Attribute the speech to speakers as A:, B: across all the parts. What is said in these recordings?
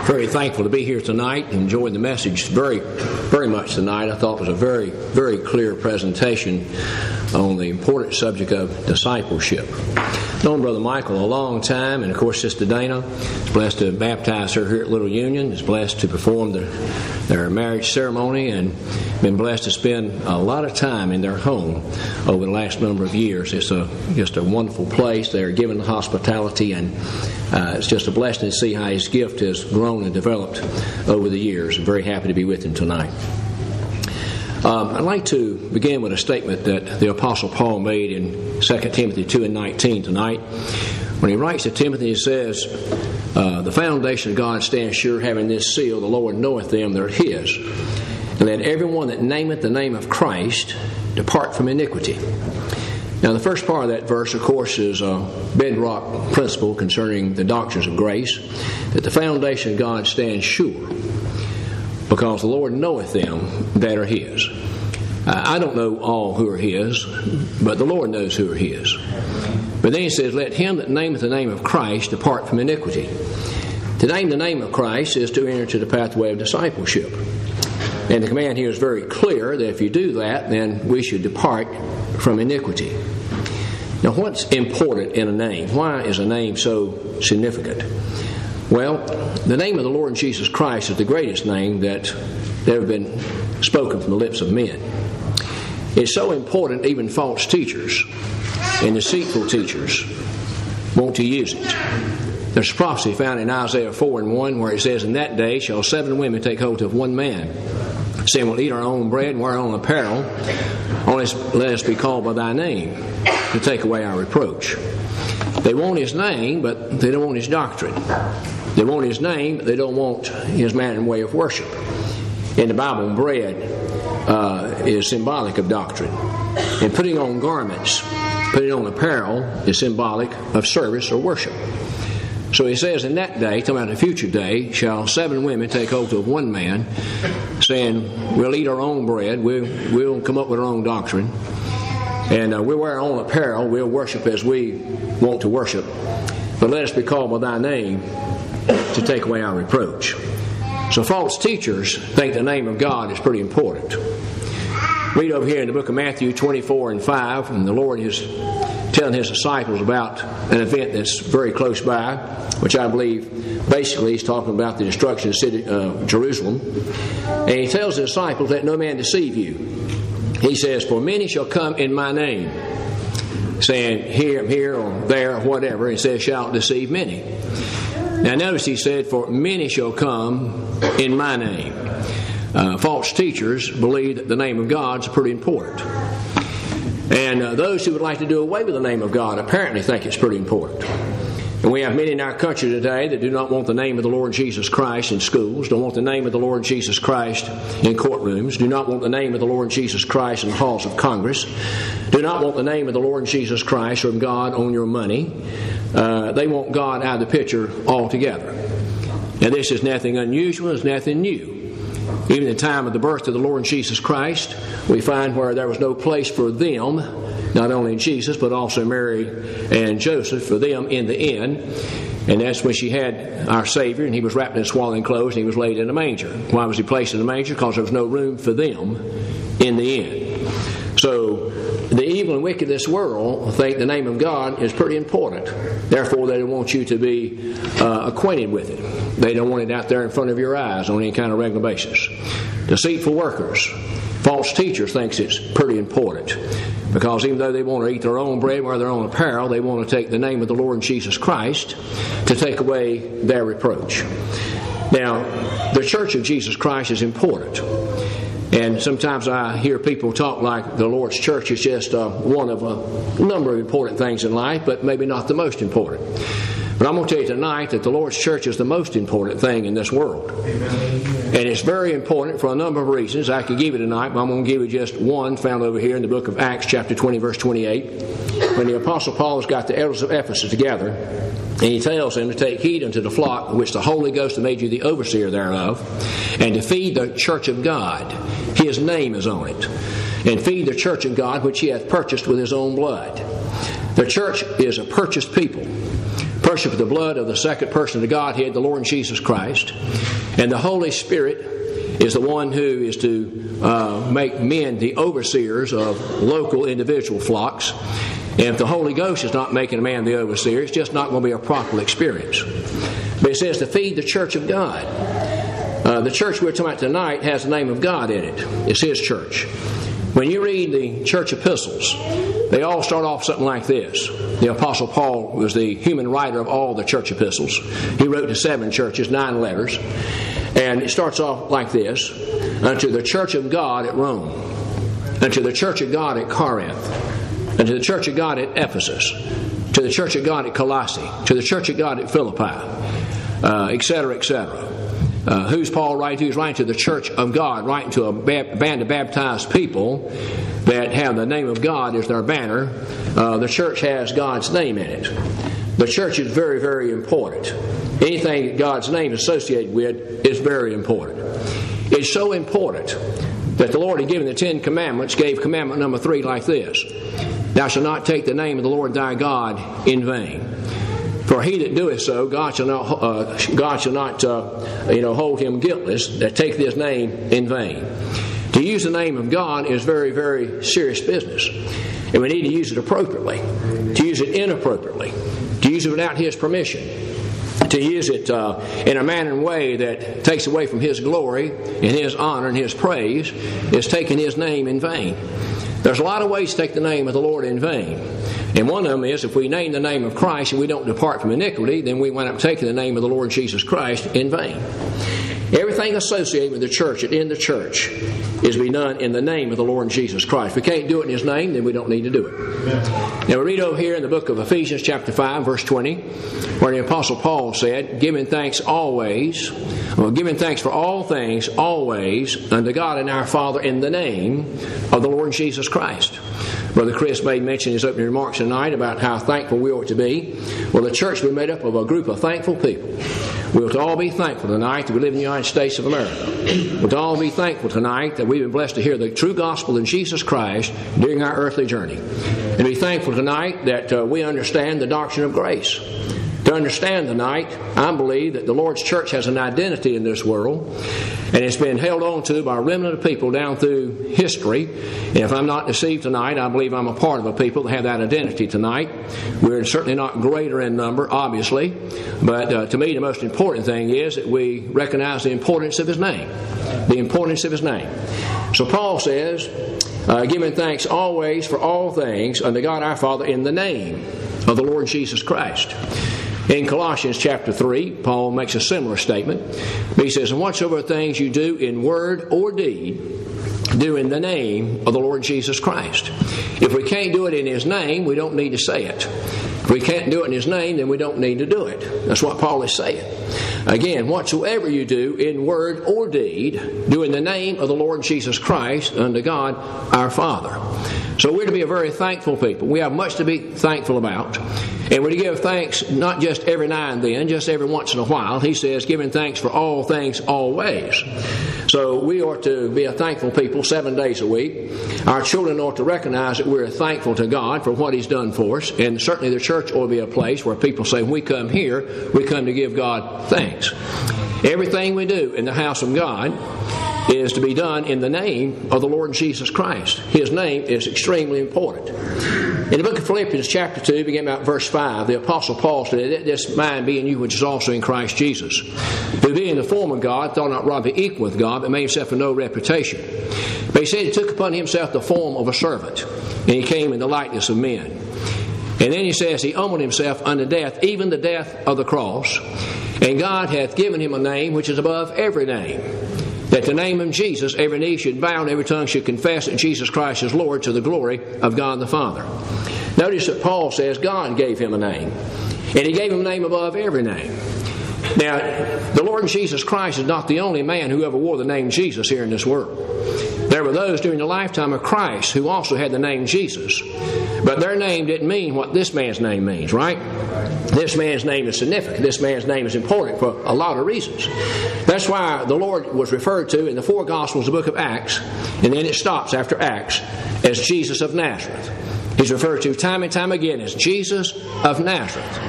A: Very thankful to be here tonight. Enjoyed the message very much tonight. I thought it was a very clear presentation on the important subject of discipleship. I've known Brother Michael a long time, and of course Sister Dana is blessed to baptize her here at Little Union, is blessed to perform their marriage ceremony, and been blessed to spend a lot of time in their home over the last number of years. It's just a wonderful place. They are given the hospitality, and it's just a blessing to see how his gift has grown and developed over the years. I'm very happy to be with him tonight. I'd like to begin with a statement that the Apostle Paul made in 2 Timothy 2:19 tonight. When he writes to Timothy, he says, the foundation of God stands sure, having this seal, the Lord knoweth them that are his. And let everyone that nameth the name of Christ depart from iniquity. Now, the first part of that verse, of course, is a bedrock principle concerning the doctrines of grace, that the foundation of God stands sure, because the Lord knoweth them that are his. I don't know all who are his, but the Lord knows who are his. But then he says, let him that nameth the name of Christ depart from iniquity. To name the name of Christ is to enter into the pathway of discipleship. And the command here is very clear that if you do that, then we should depart from iniquity. Now, what's important in a name? Why is a name so significant? Well, the name of the Lord Jesus Christ is the greatest name that ever been spoken from the lips of men. It's so important even false teachers and deceitful teachers want to use it. There's a prophecy found in Isaiah 4:1 where it says, in that day shall 7 women take hold of one man, saying, we'll eat our own bread and wear our own apparel, only let us be called by thy name to take away our reproach. They want his name, but they don't want his doctrine. They want his name, but they don't want his manner and way of worship. In the Bible, bread is symbolic of doctrine. And putting on garments, putting on apparel, is symbolic of service or worship. So he says, in that day, talking about the future day, shall 7 women take hold of one man, saying, we'll eat our own bread, we'll come up with our own doctrine, and we'll wear our own apparel, we'll worship as we want to worship, but let us be called by thy name to take away our reproach. So false teachers think the name of God is pretty important. Read over here in the book of Matthew 24:5, and the Lord is telling his disciples about an event that's very close by, which I believe basically he's talking about the destruction of the city of Jerusalem. And he tells the disciples, let no man deceive you. He says, for many shall come in my name, saying here or there or whatever. He says, shall deceive many. Now notice he said, for many shall come in my name. False teachers believe that the name of God is pretty important. And those who would like to do away with the name of God apparently think it's pretty important. And we have many in our country today that do not want the name of the Lord Jesus Christ in schools, don't want the name of the Lord Jesus Christ in courtrooms, do not want the name of the Lord Jesus Christ in the halls of Congress, do not want the name of the Lord Jesus Christ or God on your money. They want God out of the picture altogether. Now this is nothing unusual, it's nothing new. Even in the time of the birth of the Lord Jesus Christ, we find where there was no place for them, not only in Jesus, but also Mary and Joseph, for them in the inn. And that's when she had our Savior, and he was wrapped in swaddling clothes, and he was laid in a manger. Why was he placed in a manger? Because there was no room for them in the inn. So the evil and wicked of this world think the name of God is pretty important. Therefore, they don't want you to be acquainted with it. They don't want it out there in front of your eyes on any kind of regular basis. Deceitful workers, false teachers thinks it's pretty important, because even though they want to eat their own bread, wear their own apparel, they want to take the name of the Lord Jesus Christ to take away their reproach. Now, the Church of Jesus Christ is important. And sometimes I hear people talk like the Lord's church is just one of a number of important things in life, but maybe not the most important. But I'm going to tell you tonight that the Lord's church is the most important thing in this world. And it's very important for a number of reasons. I could give you tonight, but I'm going to give you just one found over here in the book of Acts chapter 20, verse 28. When the Apostle Paul has got the elders of Ephesus together, and he tells them to take heed unto the flock which the Holy Ghost has made you the overseer thereof, and to feed the church of God. His name is on it. And feed the church of God which he hath purchased with his own blood. The church is a purchased people. person with the blood of the second person of the Godhead, the Lord Jesus Christ. And the Holy Spirit is the one who is to make men the overseers of local individual flocks. And if the Holy Ghost is not making a man the overseer, it's just not going to be a proper experience. But it says to feed the church of God. The church we're talking about tonight has the name of God in it. It's His church. When you read the church epistles, they all start off something like this. The Apostle Paul was the human writer of all the church epistles. He wrote to 7 churches, 9 letters. And it starts off like this. Unto the church of God at Rome. Unto the church of God at Corinth. Unto the church of God at Ephesus. To the church of God at Colossae. To the church of God at Philippi. Etc., etc. Who's Paul writing to? He's writing to the church of God, writing to a band of baptized people that have the name of God as their banner. The church has God's name in it. The church is very, very important. Anything that God's name is associated with is very important. It's so important that the Lord had given the 10 Commandments, gave commandment number 3 like this. Thou shalt not take the name of the Lord thy God in vain. For he that doeth so, God shall not hold him guiltless that taketh his name in vain. To use the name of God is very, very serious business. And we need to use it appropriately. To use it inappropriately. To use it without His permission. To use it in a manner and way that takes away from His glory and His honor and His praise is taking His name in vain. There's a lot of ways to take the name of the Lord in vain. And one of them is if we name the name of Christ and we don't depart from iniquity, then we wind up taking the name of the Lord Jesus Christ in vain. Everything associated with the church and in the church is to be done in the name of the Lord Jesus Christ. If we can't do it in His name, then we don't need to do it. Now we read over here in the book of Ephesians chapter 5, verse 20, where the Apostle Paul said, giving thanks for all things always unto God and our Father in the name of the Lord Jesus Christ. Brother Chris made mention in his opening remarks tonight about how thankful we ought to be. Well, the church will be made up of a group of thankful people. We ought to all be thankful tonight that we live in the United States of America. We ought to all be thankful tonight that we've been blessed to hear the true gospel in Jesus Christ during our earthly journey. And be thankful tonight that we understand the doctrine of grace. To understand tonight, I believe that the Lord's church has an identity in this world, and it's been held on to by a remnant of people down through history. And if I'm not deceived tonight, I believe I'm a part of a people that have that identity tonight. We're certainly not greater in number, obviously, but to me the most important thing is that we recognize the importance of His name. The importance of His name. So Paul says, giving thanks always for all things unto God our Father in the name of the Lord Jesus Christ. In Colossians chapter 3, Paul makes a similar statement. He says, and whatsoever things you do in word or deed, do in the name of the Lord Jesus Christ. If we can't do it in His name, we don't need to say it. If we can't do it in His name, then we don't need to do it. That's what Paul is saying. Again, whatsoever you do in word or deed, do in the name of the Lord Jesus Christ unto God our Father. So we're to be a very thankful people. We have much to be thankful about. And we're to give thanks not just every now and then, just every once in a while. He says, giving thanks for all things always. So we ought to be a thankful people 7 days a week. Our children ought to recognize that we're thankful to God for what He's done for us. And certainly the church ought to be a place where people say, when we come here, we come to give God thanks. Everything we do in the house of God is to be done in the name of the Lord Jesus Christ. His name is extremely important. In the book of Philippians chapter 2, beginning about verse 5, the Apostle Paul said, let this mind be in you which is also in Christ Jesus, who being in the form of God, thought not robbery equal with God, but made himself of no reputation. But he said he took upon himself the form of a servant, and he came in the likeness of men. And then he says he humbled himself unto death, even the death of the cross. And God hath given him a name which is above every name, that the name of Jesus every knee should bow and every tongue should confess that Jesus Christ is Lord, to the glory of God the Father. Notice that Paul says God gave him a name, and He gave him a name above every name. Now, the Lord Jesus Christ is not the only man who ever wore the name Jesus here in this world. There were those during the lifetime of Christ who also had the name Jesus, but their name didn't mean what this man's name means, right? This man's name is significant. This man's name is important for a lot of reasons. That's why the Lord was referred to in the 4 Gospels, the book of Acts, and then it stops after Acts, as Jesus of Nazareth. He's referred to time and time again as Jesus of Nazareth.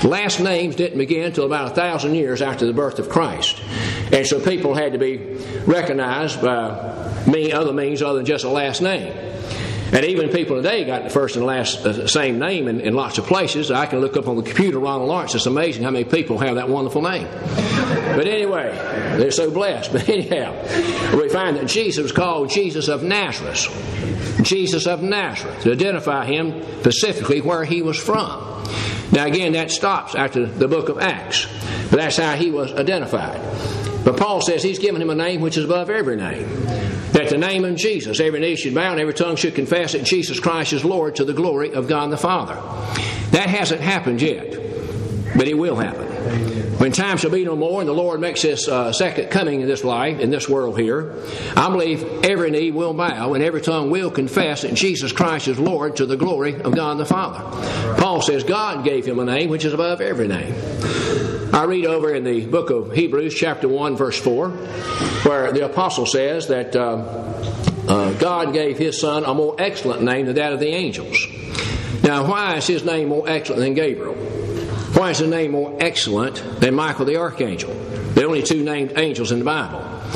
A: Last names didn't begin until about 1,000 years after the birth of Christ. And so people had to be recognized by other means other than just a last name. And even people today got the first and last same name in lots of places. I can look up on the computer Ronald Lawrence. It's amazing how many people have that wonderful name. But anyway, they're so blessed. But anyhow, we find that Jesus was called Jesus of Nazareth. Jesus of Nazareth, to identify him specifically where he was from. Now again, that stops after the book of Acts. But that's how he was identified. But Paul says he's given him a name which is above every name. That the name of Jesus, every knee should bow and every tongue should confess that Jesus Christ is Lord, to the glory of God the Father. That hasn't happened yet, but it will happen. When time shall be no more and the Lord makes his second coming in this life, in this world here, I believe every knee will bow and every tongue will confess that Jesus Christ is Lord, to the glory of God the Father. Paul says God gave him a name which is above every name. I read over in the book of Hebrews chapter 1 verse 4 where the apostle says that God gave his son a more excellent name than that of the angels. Now why is his name more excellent than Gabriel? Why is his name more excellent than Michael the archangel? The only two named angels in the Bible.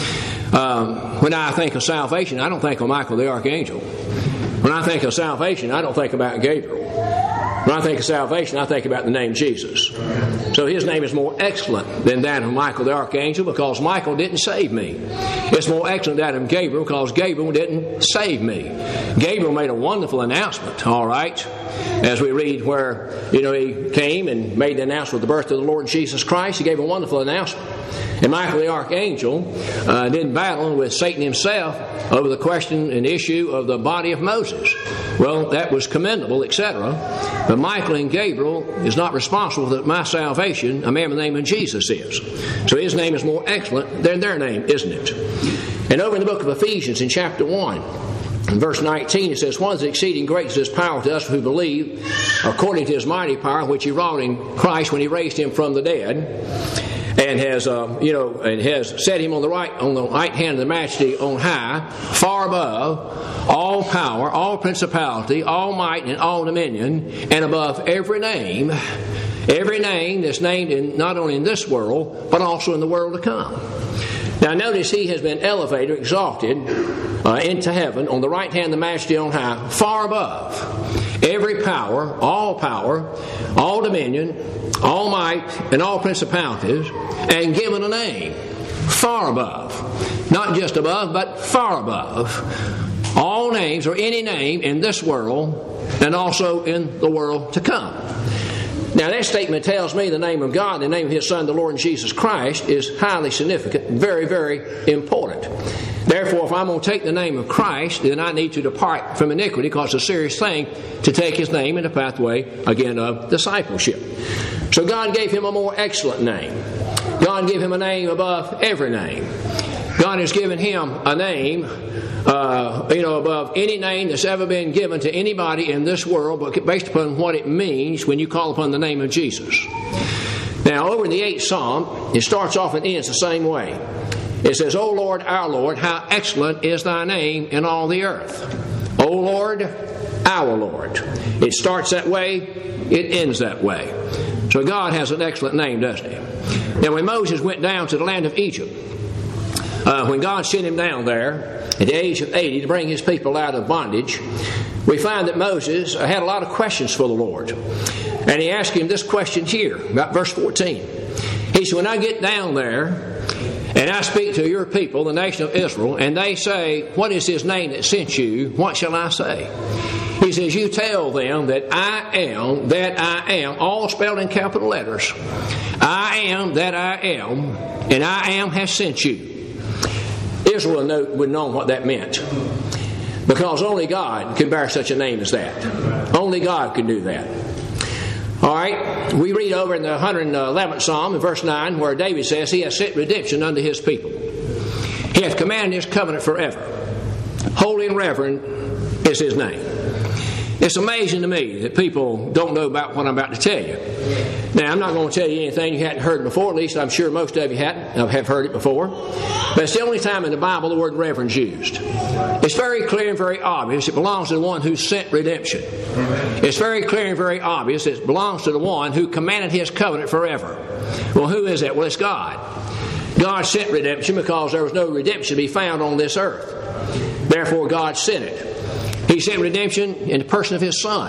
A: When I think of salvation, I don't think of Michael the archangel. When I think of salvation, I don't think about Gabriel. When I think of salvation, I think about the name Jesus. So his name is more excellent than that of Michael the archangel because Michael didn't save me. It's more excellent than that of Gabriel because Gabriel didn't save me. Gabriel made a wonderful announcement, all right, as we read where, he came and made the announcement of the birth of the Lord Jesus Christ. He gave a wonderful announcement. And Michael the archangel did battle with Satan himself over the question and issue of the body of Moses. Well, that was commendable, etc. But Michael and Gabriel is not responsible for my salvation. A man by the name of Jesus is. So his name is more excellent than their name, isn't it? And over in the book of Ephesians in chapter 1, in verse 19, it says, "What is exceeding great is his power to us who believe, according to his mighty power, which he wrought in Christ when he raised him from the dead, and has, and has set him on the right hand of the Majesty on high, far above all power, all principality, all might, and all dominion, and above every name that's named not only in this world, but also in the world to come." Now notice he has been elevated, exalted into heaven on the right hand of the Majesty on high, far above every power, all dominion, all might, and all principalities, and given a name far above. Not just above, but far above all names, or any name in this world and also in the world to come. Now that statement tells me the name of God, the name of his Son, the Lord Jesus Christ, is highly significant, very, very important. Therefore, if I'm going to take the name of Christ, then I need to depart from iniquity, because it's a serious thing to take his name in the pathway, again, of discipleship. So God gave him a more excellent name. God gave him a name above every name. God has given him a name above any name that's ever been given to anybody in this world, but based upon what it means when you call upon the name of Jesus. Now, over in the 8th Psalm, it starts off and ends the same way. It says, "O Lord, our Lord, how excellent is thy name in all the earth." O Lord, our Lord. It starts that way, it ends that way. So God has an excellent name, doesn't he? Now, when Moses went down to the land of Egypt, when God sent him down there at the age of 80 to bring his people out of bondage, we find that Moses had a lot of questions for the Lord. And he asked him this question here, about verse 14. He said, "When I get down there and I speak to your people, the nation of Israel, and they say, 'What is his name that sent you?' what shall I say?" He says, "You tell them that I am, all spelled in capital letters. I am that I am, and I am has sent you." Israel would know what that meant, because only God could bear such a name as that. Only God could do that. All right, we read over in the 111th Psalm in verse 9 where David says, "He has sent redemption unto his people. He hath commanded his covenant forever. Holy and reverend is his name." It's amazing to me that people don't know about what I'm about to tell you. Now, I'm not going to tell you anything you hadn't heard before. At least I'm sure most of you have heard it before. But it's the only time in the Bible the word reverend is used. It's very clear and very obvious. It belongs to the one who sent redemption. It's very clear and very obvious. It belongs to the one who commanded his covenant forever. Well, who is that? Well, it's God. God sent redemption because there was no redemption to be found on this earth. Therefore, God sent it. He sent redemption in the person of His Son.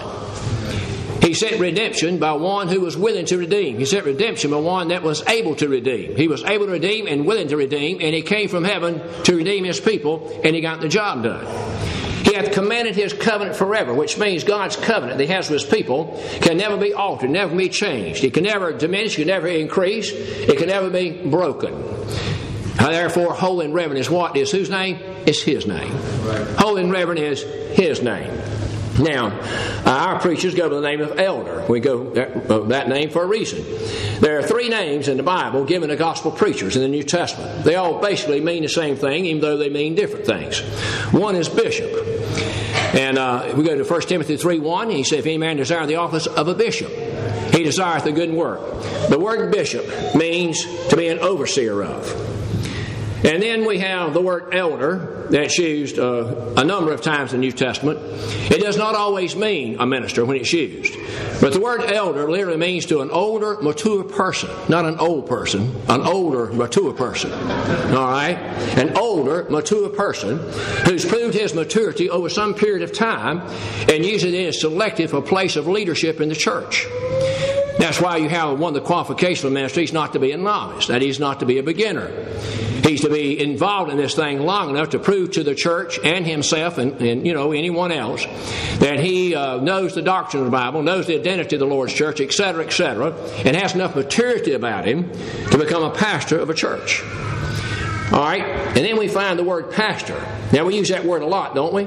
A: He sent redemption by one who was willing to redeem. He sent redemption by one that was able to redeem. He was able to redeem and willing to redeem, and He came from heaven to redeem His people, and He got the job done. He hath commanded His covenant forever, which means God's covenant that He has with His people can never be altered, never be changed. It can never diminish, it can never increase, it can never be broken. Therefore, holy and reverend is what? Is whose name? It's His name. Holy and reverend is His name. Now, our preachers go by the name of elder. We go that name for a reason. There are 3 names in the Bible given to gospel preachers in the New Testament. They all basically mean the same thing, even though they mean different things. One is bishop. And we go to 1 Timothy 3:1. He said, if any man desire the office of a bishop, he desireth a good work. The word bishop means to be an overseer of. And then we have the word elder that's used a number of times in the New Testament. It does not always mean a minister when it's used. But the word elder literally means to an older, mature person. Not an old person. An older, mature person. All right? An older, mature person who's proved his maturity over some period of time and usually is selected for a place of leadership in the church. That's why you have one of the qualifications of ministry is not to be a novice. That is, not to be a beginner. He's to be involved in this thing long enough to prove to the church and himself and anyone else that he knows the doctrine of the Bible, knows the identity of the Lord's church, etc., and has enough maturity about him to become a pastor of a church. All right? And then we find the word pastor. Now, we use that word a lot, don't we?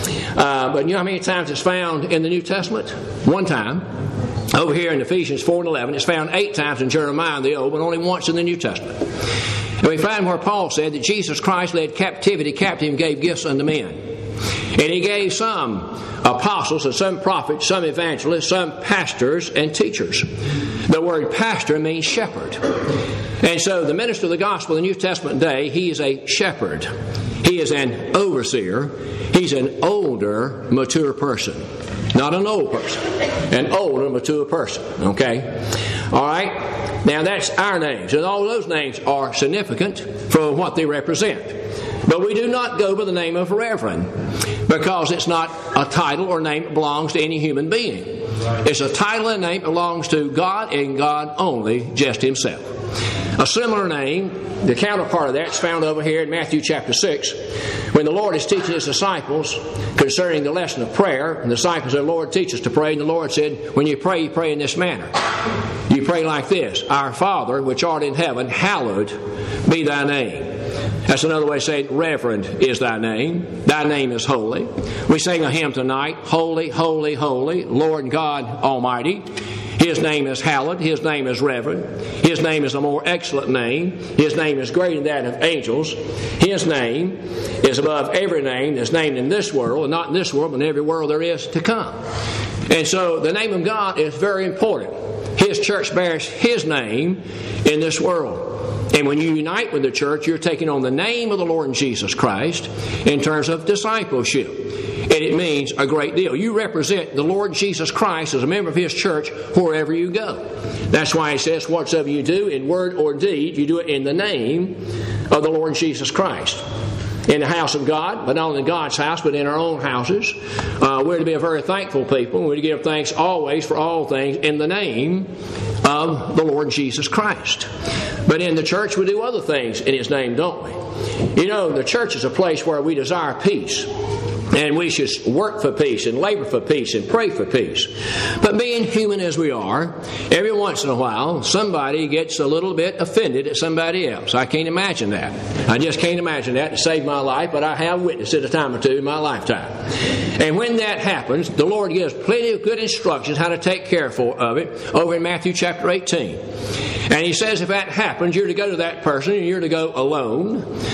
A: But you know how many times it's found in the New Testament? One time. Over here in Ephesians 4:11, it's found 8 times in Jeremiah in the Old, but only once in the New Testament. And we find where Paul said that Jesus Christ led captivity captive and gave gifts unto men. And He gave some apostles and some prophets, some evangelists, some pastors and teachers. The word pastor means shepherd. And so the minister of the gospel in the New Testament day, he is a shepherd. He is an overseer. He's an older, mature person. Not an old person. An older, mature person. Okay? All right? Now that's our names. And all those names are significant for what they represent. But we do not go by the name of reverend because it's not a title or name that belongs to any human being. It's a title and name that belongs to God and God only, just Himself. A similar name, the counterpart of that, is found over here in Matthew chapter 6. When the Lord is teaching His disciples concerning the lesson of prayer, and the disciples said, Lord, teach us to pray. And the Lord said, when you pray in this manner. You pray like this: Our Father, which art in heaven, hallowed be thy name. That's another way of saying reverend is thy name. Thy name is holy. We sing a hymn tonight, Holy, Holy, Holy, Lord God Almighty. His name is hallowed. His name is reverend. His name is a more excellent name. His name is greater than that of angels. His name is above every name that's named in this world, and not in this world, but in every world there is to come. And so the name of God is very important. His church bears His name in this world. And when you unite with the church, you're taking on the name of the Lord Jesus Christ in terms of discipleship. And it means a great deal. You represent the Lord Jesus Christ as a member of His church wherever you go. That's why He says, whatsoever you do in word or deed, you do it in the name of the Lord Jesus Christ. In the house of God, but not only in God's house, but in our own houses. We're to be a very thankful people. We're to give thanks always for all things in the name of the Lord Jesus Christ. But in the church, we do other things in His name, don't we? You know, the church is a place where we desire peace. And we should work for peace and labor for peace and pray for peace. But being human as we are, every once in a while, somebody gets a little bit offended at somebody else. I can't imagine that. I just can't imagine that to save my life, but I have witnessed it a time or two in my lifetime. And when that happens, the Lord gives plenty of good instructions how to take care of it over in Matthew chapter 18. And He says if that happens, you're to go to that person and you're to go alone.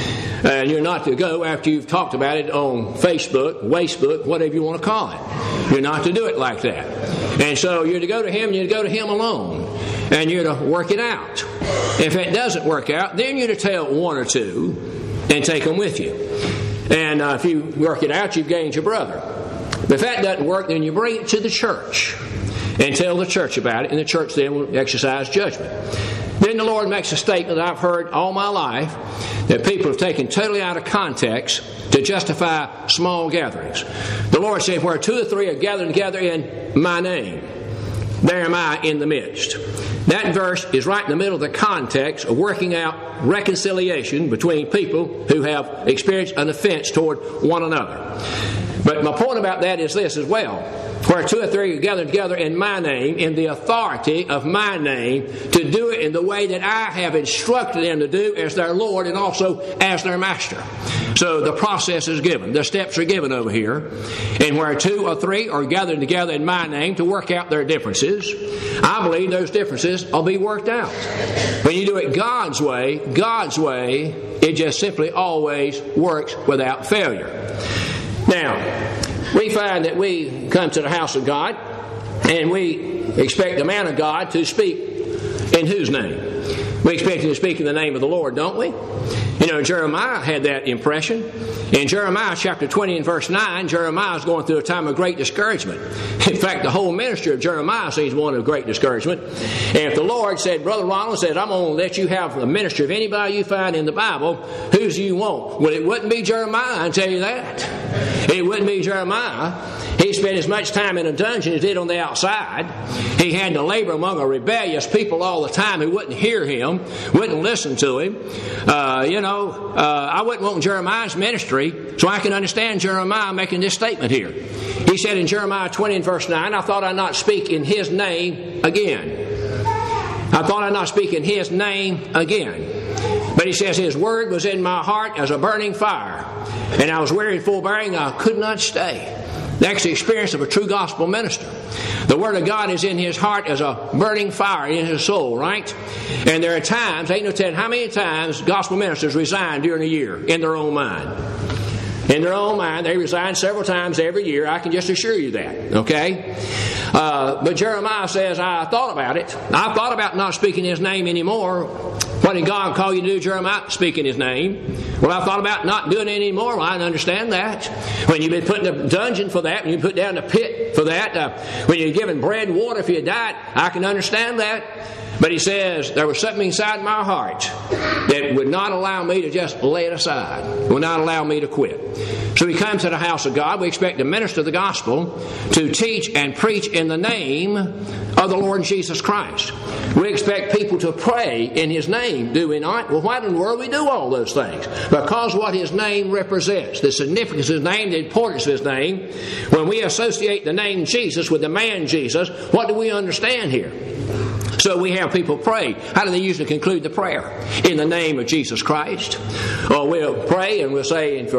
A: And you're not to go after you've talked about it on Facebook, whatever you want to call it. You're not to do it like that. And so you're to go to Him, and you're to go to Him alone. And you're to work it out. If it doesn't work out, then you're to tell one or two and take them with you. And if you work it out, you've gained your brother. But if that doesn't work, then you bring it to the church and tell the church about it, and the church then will exercise judgment. Then the Lord makes a statement that I've heard all my life that people have taken totally out of context to justify small gatherings. The Lord said, where 2 or 3 are gathered together in my name, there am I in the midst. That verse is right in the middle of the context of working out reconciliation between people who have experienced an offense toward one another. But my point about that is this as well. Where 2 or 3 are gathered together in my name, in the authority of my name, to do it in the way that I have instructed them to do as their Lord and also as their Master. So the process is given. The steps are given over here. And where 2 or 3 are gathered together in my name to work out their differences, I believe those differences will be worked out. When you do it God's way, it just simply always works without failure. Now, we find that we come to the house of God and we expect the man of God to speak in whose name? We expect him to speak in the name of the Lord, don't we? You know, Jeremiah had that impression. In Jeremiah chapter 20 and verse 9, Jeremiah is going through a time of great discouragement. In fact, the whole ministry of Jeremiah seems one of great discouragement. And if the Lord said, Brother Ronald said, I'm going to let you have the ministry of anybody you find in the Bible, whose do you want? Well, it wouldn't be Jeremiah, I tell you that. It wouldn't be Jeremiah. He spent as much time in a dungeon as he did on the outside. He had to labor among a rebellious people all the time who wouldn't hear him, wouldn't listen to him. I wouldn't want Jeremiah's ministry, so I can understand Jeremiah making this statement here. He said in Jeremiah 20 and verse 9, I thought I'd not speak in His name again. I thought I'd not speak in His name again. But he says, His word was in my heart as a burning fire, and I was weary and full bearing, I could not stay. That's the experience of a true gospel minister. The Word of God is in his heart as a burning fire in his soul, right? And there are times, ain't no telling how many times gospel ministers resign during a year in their own mind. In their own mind, they resign several times every year. I can just assure you that, okay? But Jeremiah says, I thought about it. I thought about not speaking His name anymore. What did God call you to do, Jeremiah? Speak in His name. Well, I thought about not doing it anymore. Well, I understand that. When you've been put in a dungeon for that, when you've been put down in a pit for that, when you're given bread and water if you died, I can understand that. But he says, there was something inside my heart that would not allow me to just lay it aside, would not allow me to quit. So we come to the house of God. We expect to minister the gospel, to teach and preach in the name of the Lord Jesus Christ. We expect people to pray in His name, do we not? Well, why in the world do we do all those things? Because what His name represents, the significance of His name, the importance of His name. When we associate the name Jesus with the man Jesus, what do we understand here? So we have people pray. How do they usually conclude the prayer? In the name of Jesus Christ. Or we'll pray and we'll say, and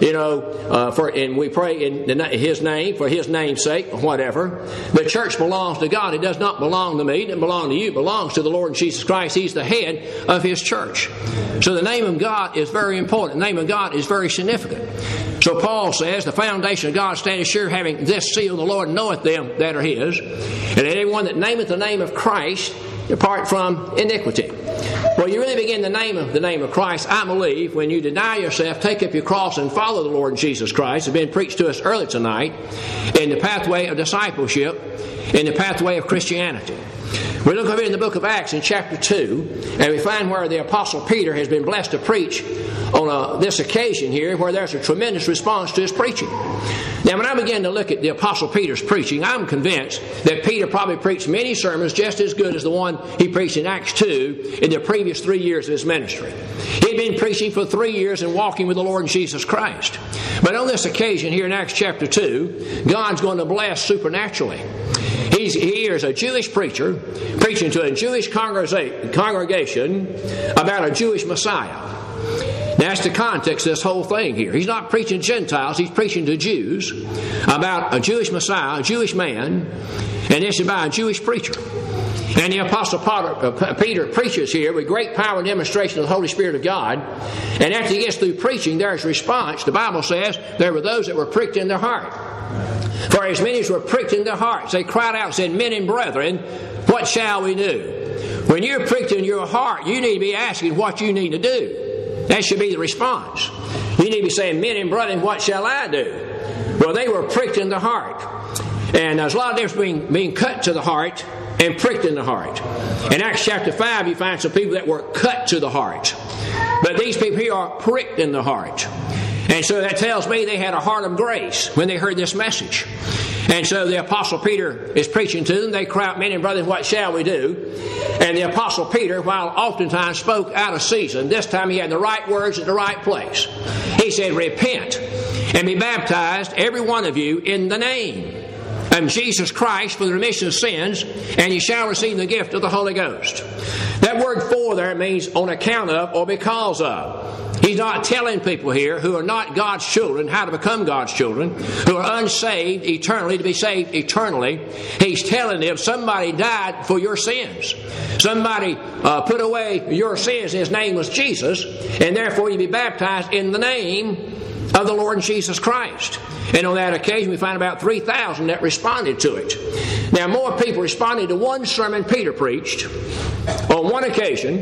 A: we pray in His name for His name's sake, or whatever. The church belongs to God. It does not belong to me. It doesn't belong to you. It belongs to the Lord Jesus Christ. He's the head of His church. So the name of God is very important. The name of God is very significant. So Paul says, the foundation of God standeth sure, having this seal, the Lord knoweth them that are His. And everyone that nameth the name of Christ depart from iniquity. Well, you really begin the name of Christ, I believe, when you deny yourself, take up your cross, and follow the Lord Jesus Christ. It's been preached to us early tonight in the pathway of discipleship, in the pathway of Christianity. We look over in the book of Acts in chapter 2, and we find where the Apostle Peter has been blessed to preach on this occasion here, where there's a tremendous response to his preaching. Now, when I begin to look at the Apostle Peter's preaching, I'm convinced that Peter probably preached many sermons just as good as the one he preached in Acts 2 in the previous 3 years of his ministry. He'd been preaching for 3 years and walking with the Lord Jesus Christ. But on this occasion here in Acts chapter 2, God's going to bless supernaturally. He hears a Jewish preacher preaching to a Jewish congregation about a Jewish Messiah. That's the context of this whole thing here. He's not preaching to Gentiles, he's preaching to Jews about a Jewish Messiah, a Jewish man, and it's about a Jewish preacher. And the Apostle Peter preaches here with great power and demonstration of the Holy Spirit of God. And after he gets through preaching, there's a response. The Bible says there were those that were pricked in their heart. For as many as were pricked in their hearts, they cried out and said, Men and brethren, what shall we do? When you're pricked in your heart, you need to be asking what you need to do. That should be the response. You need to be saying, Men and brethren, what shall I do? Well, they were pricked in the heart. And there's a lot of difference between being cut to the heart and pricked in the heart. In Acts chapter 5, you find some people that were cut to the heart. But these people here are pricked in the heart. And so that tells me they had a heart of grace when they heard this message. And so the Apostle Peter is preaching to them. They cry out, Men and brethren, what shall we do? And the Apostle Peter, while oftentimes spoke out of season, this time he had the right words at the right place. He said, Repent and be baptized, every one of you, in the name of Jesus Christ for the remission of sins, and you shall receive the gift of the Holy Ghost. That word for there means on account of or because of. He's not telling people here who are not God's children how to become God's children, who are unsaved eternally to be saved eternally. He's telling them somebody died for your sins. Somebody put away your sins. His name was Jesus, and therefore you be baptized in the name of the Lord Jesus Christ. And on that occasion we find about 3,000 that responded to it. Now more people responded to one sermon Peter preached on one occasion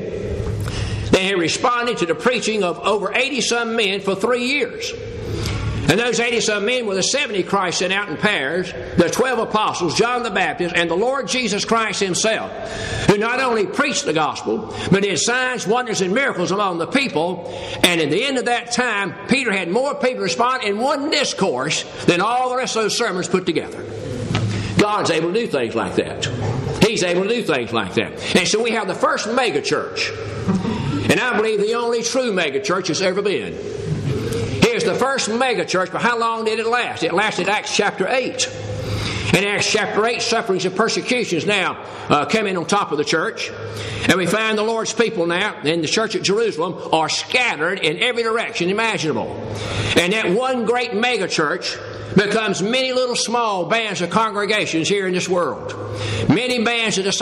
A: than had responded to the preaching of over 80-some men for 3 years. And those 80-some men were the 70 Christ sent out in pairs, the 12 apostles, John the Baptist, and the Lord Jesus Christ himself, who not only preached the gospel, but did signs, wonders, and miracles among the people. And at the end of that time, Peter had more people respond in one discourse than all the rest of those sermons put together. God's able to do things like that. He's able to do things like that. And so we have the first mega church. And I believe the only true mega church has ever been. Here's the first mega church, but how long did it last? It lasted Acts chapter 8. In Acts chapter 8, sufferings and persecutions now coming on top of the church. And we find the Lord's people now in the church at Jerusalem are scattered in every direction imaginable. And that one great mega church becomes many little small bands of congregations here in this world. Many bands of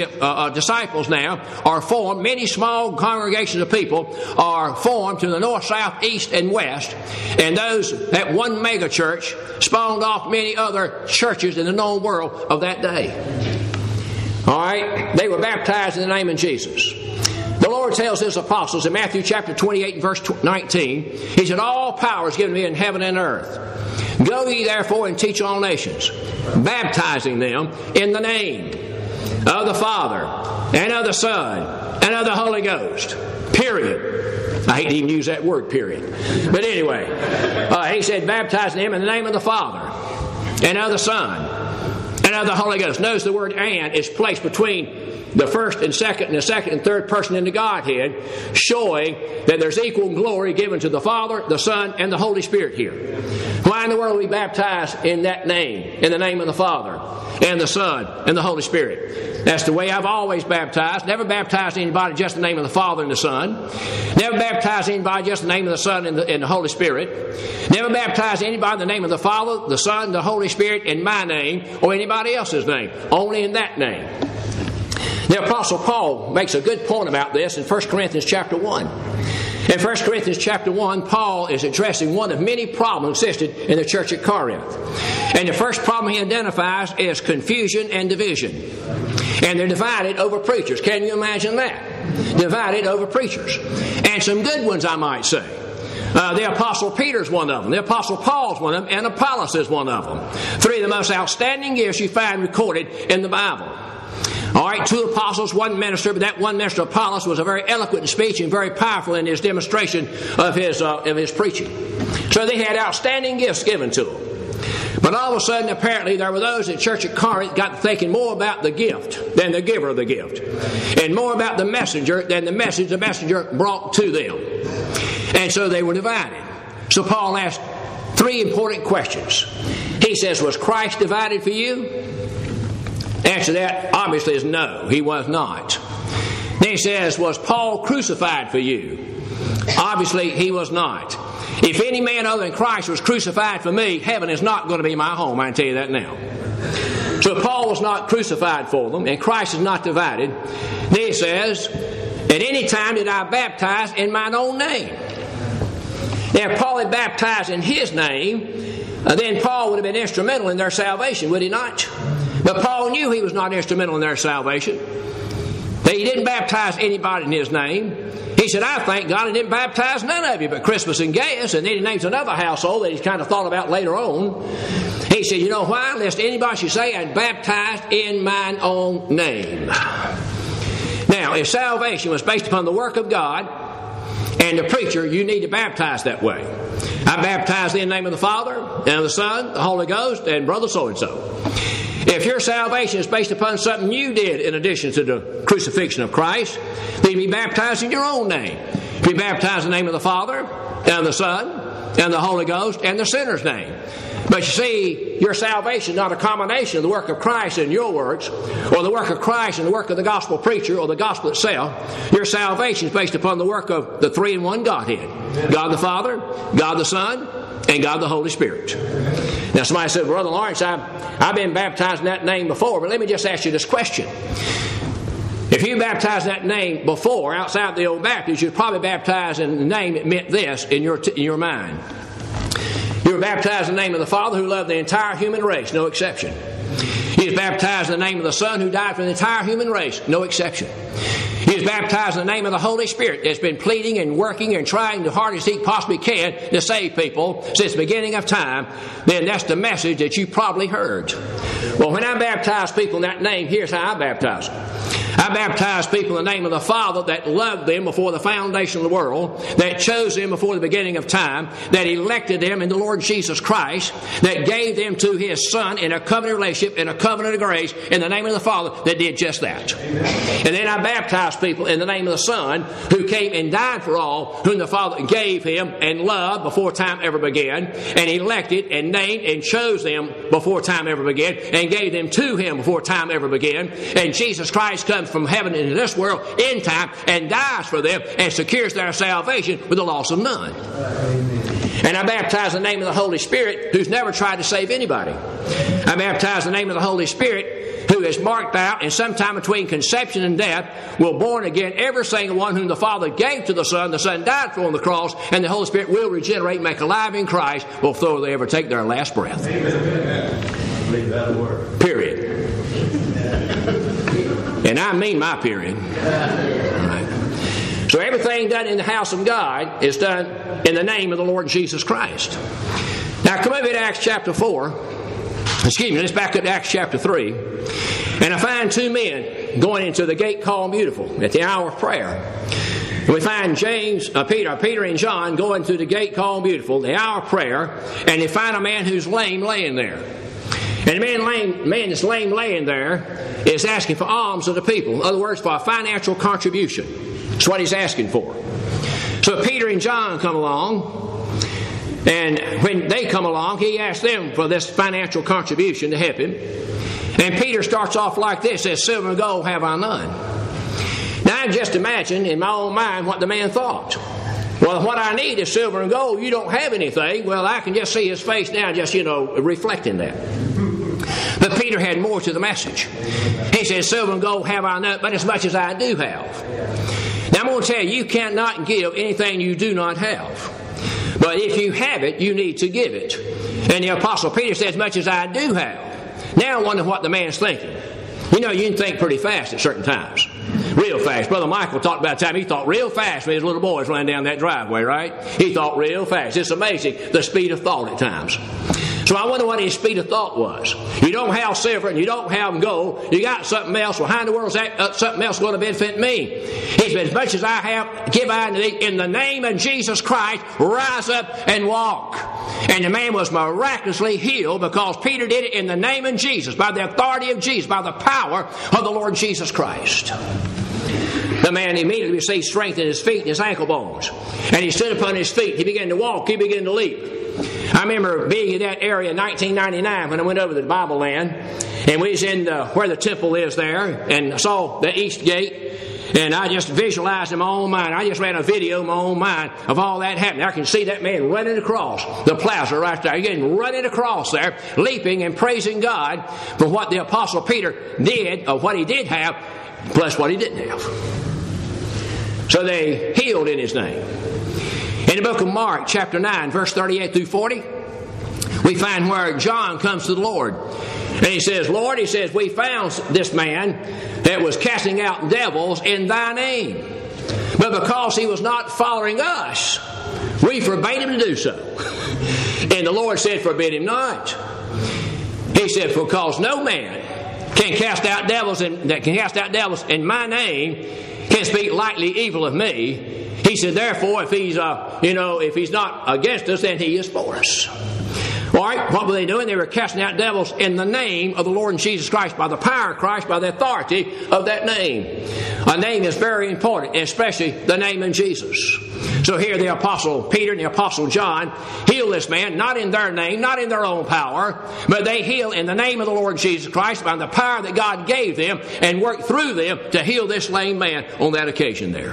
A: disciples now are formed. Many small congregations of people are formed to the north, south, east, and west. And that one mega church spawned off many other churches in the known world of that day. All right? They were baptized in the name of Jesus. The Lord tells his apostles in Matthew chapter 28 and verse 19, he said, All power is given me in heaven and earth. Go ye therefore and teach all nations, baptizing them in the name of the Father and of the Son and of the Holy Ghost. Period. I hate to even use that word, period. But anyway, he said, baptizing them in the name of the Father and of the Son and of the Holy Ghost. Notice the word and is placed between the first and second and third person in the Godhead, showing that there's equal glory given to the Father, the Son, and the Holy Spirit here. Why in the world are we baptized in that name, in the name of the Father, and the Son, and the Holy Spirit? That's the way I've always baptized. Never baptized anybody just in the name of the Father and the Son. Never baptized anybody just in the name of the Son and the Holy Spirit. Never baptized anybody in the name of the Father, the Son, the Holy Spirit in my name or anybody else's name. Only in that name. The Apostle Paul makes a good point about this in 1 Corinthians chapter 1. In 1 Corinthians chapter 1, Paul is addressing one of many problems existed in the church at Corinth. And the first problem he identifies is confusion and division. And they're divided over preachers. Can you imagine that? Divided over preachers. And some good ones, I might say. The Apostle Peter's one of them. The Apostle Paul's one of them. And Apollos is one of them. Three of the most outstanding gifts you find recorded in the Bible. All right, 2 apostles, 1 minister, but that 1 minister, Apollos, was a very eloquent speech and very powerful in his demonstration of his preaching. So they had outstanding gifts given to them. But all of a sudden, apparently, there were those in the church at Corinth got thinking more about the gift than the giver of the gift, and more about the messenger than the message the messenger brought to them. And so they were divided. So Paul asked 3 important questions. He says, was Christ divided for you? Answer to that obviously is no, he was not. Then he says, was Paul crucified for you? Obviously he was not. If any man other than Christ was crucified for me, heaven is not going to be my home. I can tell you that now. So Paul was not crucified for them, and Christ is not divided. Then he says, at any time did I baptize in mine own name. Now, if Paul had baptized in his name, then Paul would have been instrumental in their salvation, would he not? But Paul knew he was not instrumental in their salvation. He didn't baptize anybody in his name. He said, I thank God I didn't baptize none of you but Crispus and Gaius. And then he names another household that he's kind of thought about later on. He said, you know why? Lest anybody should say I'm baptized in mine own name. Now, if salvation was based upon the work of God and the preacher, you need to baptize that way. I baptize in the name of the Father and of the Son, the Holy Ghost, and brother so-and-so. If your salvation is based upon something you did in addition to the crucifixion of Christ, then you be baptized in your own name. Be baptized in the name of the Father and the Son and the Holy Ghost and the sinner's name. But you see, your salvation is not a combination of the work of Christ and your works, or the work of Christ and the work of the gospel preacher, or the gospel itself. Your salvation is based upon the work of the three-in-one Godhead. God the Father, God the Son, and God the Holy Spirit. Now somebody said, Brother Lawrence, I've been baptized in that name before, but let me just ask you this question. If you baptized in that name before, outside the old Baptist, you'd probably baptize in the name that meant this in your mind. You were baptized in the name of the Father who loved the entire human race, no exception. He was baptized in the name of the Son who died for the entire human race, no exception. He was baptized in the name of the Holy Spirit that's been pleading and working and trying the hardest he possibly can to save people since the beginning of time. Then that's the message that you probably heard. Well, when I baptize people in that name, here's how I baptize them. I baptize people in the name of the Father that loved them before the foundation of the world, that chose them before the beginning of time, that elected them in the Lord Jesus Christ, that gave them to His Son in a covenant relationship, in a covenant of grace, in the name of the Father that did just that. Amen. And then I baptize people in the name of the Son who came and died for all, whom the Father gave Him and loved before time ever began, and elected and named and chose them before time ever began, and gave them to Him before time ever began. And Jesus Christ comes from heaven into this world in time and dies for them and secures their salvation with the loss of none. Amen. And I baptize in the name of the Holy Spirit who's never tried to save anybody. I baptize in the name of the Holy Spirit who is marked out and sometime between conception and death will born again every single one whom the Father gave to the Son died for on the cross, and the Holy Spirit will regenerate and make alive in Christ before they ever take their last breath. Amen. Believe that word. Period. And I mean my period. Right. So everything done in the house of God is done in the name of the Lord Jesus Christ. Now come over to Acts chapter 4. Let's back up to Acts chapter 3. And I find two men going into the gate called Beautiful at the hour of prayer. And we find Peter and John going through the gate called Beautiful, the hour of prayer, and they find a man who's lame laying there. And the man that's lame laying there is asking for alms of the people. In other words, for a financial contribution. That's what he's asking for. So Peter and John come along, and when they come along, he asks them for this financial contribution to help him. And Peter starts off like this, says, silver and gold have I none. Now I just imagine in my own mind what the man thought. Well, what I need is silver and gold. You don't have anything. Well, I can just see his face now just, reflecting that. But Peter had more to the message. He says, silver and gold have I none, but as much as I do have. Now I'm going to tell you cannot give anything you do not have. But if you have it, you need to give it. And the Apostle Peter says, as much as I do have. Now I wonder what the man's thinking. You can think pretty fast at certain times. Real fast. Brother Michael talked about a time he thought real fast when his little boys running down that driveway, right? He thought real fast. It's amazing the speed of thought at times. So I wonder what his speed of thought was. You don't have silver and you don't have gold. You got something else. Well, how in the world is that something else going to benefit me? He said, as much as I have, give I unto thee. In the name of Jesus Christ, rise up and walk. And the man was miraculously healed because Peter did it in the name of Jesus, by the authority of Jesus, by the power of the Lord Jesus Christ. The man immediately received strength in his feet and his ankle bones. And he stood upon his feet. He began to walk. He began to leap. I remember being in that area in 1999 when I went over to the Bible land. And we was in where the temple is there. And I saw the east gate. And I just visualized in my own mind. I just ran a video in my own mind of all that happening. I can see that man running across the plaza right there. Again, running across there, leaping and praising God for what the Apostle Peter did, or what he did have, plus what he didn't have. So they healed in his name. In the book of Mark, chapter 9, verse 38 through 40, we find where John comes to the Lord. And he says, Lord, he says, we found this man that was casting out devils in thy name. But because he was not following us, we forbade him to do so. And the Lord said, forbid him not. He said, because no man can cast out devils in my name, can speak lightly evil of me. He said, therefore, if he's not against us, then he is for us. All right, what were they doing? They were casting out devils in the name of the Lord Jesus Christ, by the power of Christ, by the authority of that name. A name is very important, especially the name of Jesus. So here the Apostle Peter and the Apostle John heal this man, not in their name, not in their own power, but they heal in the name of the Lord Jesus Christ, by the power that God gave them, and worked through them to heal this lame man on that occasion there.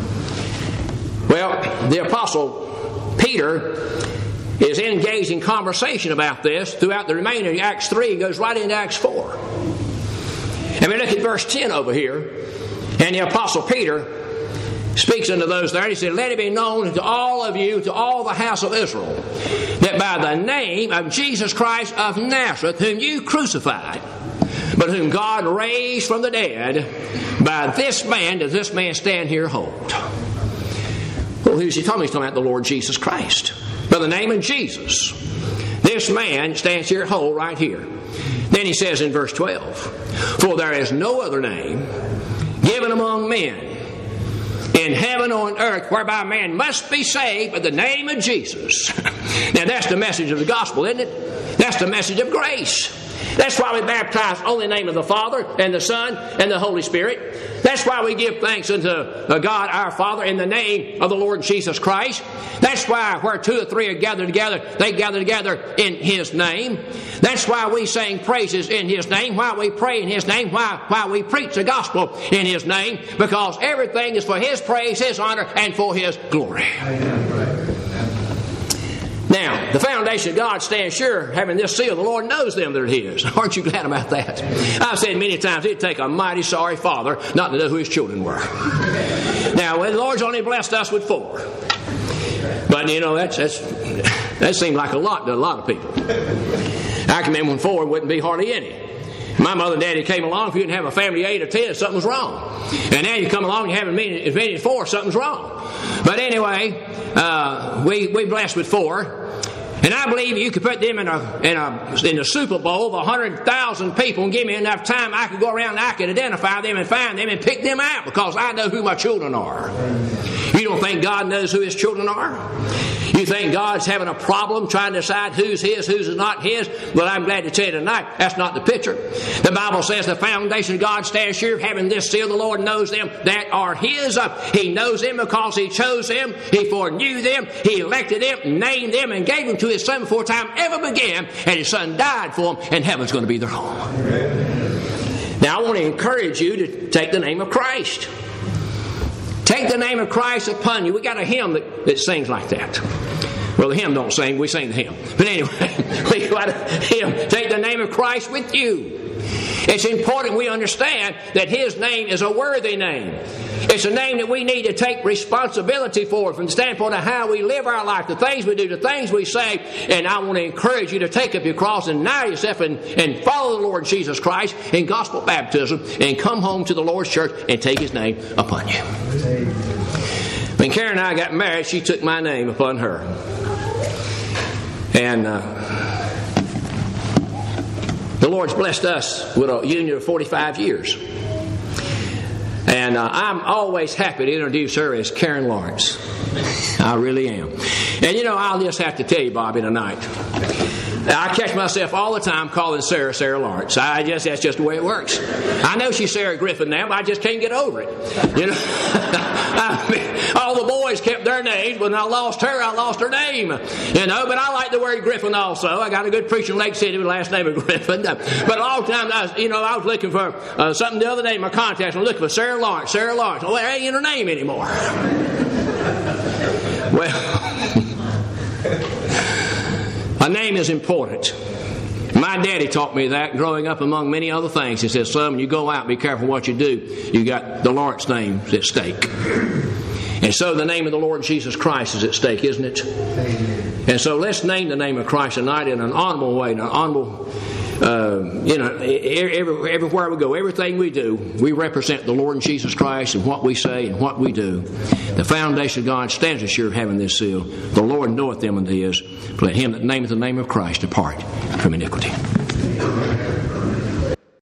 A: Well, the Apostle Peter is engaged in conversation about this throughout the remainder of Acts 3. He goes right into Acts 4. And we look at verse 10 over here. And the Apostle Peter speaks unto those there. He said, let it be known to all of you, to all the house of Israel, that by the name of Jesus Christ of Nazareth, whom you crucified, but whom God raised from the dead, by this man does this man stand here hold. Well, who's he talking about? He's talking about the Lord Jesus Christ. By the name of Jesus, this man stands here whole right here. Then he says in verse 12, for there is no other name given among men in heaven or on earth whereby man must be saved but the name of Jesus. Now that's the message of the gospel, isn't it? That's the message of grace. That's why we baptize only in the name of the Father and the Son and the Holy Spirit. That's why we give thanks unto God our Father in the name of the Lord Jesus Christ. That's why where two or three are gathered together, they gather together in His name. That's why we sing praises in His name, why we pray in His name, why we preach the gospel in His name, because everything is for His praise, His honor, and for His glory. Now, the foundation of God stands sure, having this seal, the Lord knows them that are His. Aren't you glad about that? I've said many times, it'd take a mighty sorry father not to know who his children were. Now, the Lord's only blessed us with 4. But, that seemed like a lot to a lot of people. I can remember when 4 wouldn't be hardly any. My mother and daddy came along, if you didn't have a family of 8 or 10, something was wrong. And now you come along, you have as many as 4, something's wrong. But anyway, we blessed with 4. And I believe you could put them in the Super Bowl of 100,000 people and give me enough time, I could go around and I could identify them and find them and pick them out, because I know who my children are. You don't think God knows who His children are? You think God's having a problem trying to decide who's His, who's not His? Well, I'm glad to tell you tonight, that's not the picture. The Bible says the foundation of God stands sure, having this seal, the Lord knows them that are His. He knows them because He chose them, He foreknew them, He elected them, named them, and gave them to His Son before time ever began, and His Son died for them, and heaven's going to be their home. Now, I want to encourage you to take the name of Christ. Take the name of Christ upon you. We got a hymn that sings like that. Well, the hymn don't sing, we sing the hymn. But anyway, we got a hymn. Take the name of Christ with you. It's important we understand that His name is a worthy name. It's a name that we need to take responsibility for from the standpoint of how we live our life, the things we do, the things we say. And I want to encourage you to take up your cross and deny yourself and follow the Lord Jesus Christ in gospel baptism and come home to the Lord's church and take His name upon you. When Karen and I got married, she took my name upon her. And the Lord's blessed us with a union of 45 years. And I'm always happy to introduce her as Karen Lawrence. I really am. And I'll just have to tell you, Bobby, tonight. I catch myself all the time calling Sarah Lawrence. That's just the way it works. I know she's Sarah Griffin now, but I just can't get over it. You know, all the boys kept their names. When I lost her, I lost her name. You know, but I like the word Griffin also. I got a good preacher in Lake City with the last name of Griffin. But all the time, I was looking for something the other day in my contacts. I was looking for Sarah Lawrence. Well, that ain't in her name anymore. Well, a name is important. My daddy taught me that growing up among many other things. He said, son, when you go out, be careful what you do. You got the Lawrence name at stake. And so the name of the Lord Jesus Christ is at stake, isn't it? And so let's name the name of Christ tonight in an honorable way, in an honorable, everywhere we go, everything we do, we represent the Lord Jesus Christ in what we say and what we do. The foundation of God stands assured of having this seal. The Lord knoweth them and his. Let him that nameth the name of Christ depart from iniquity.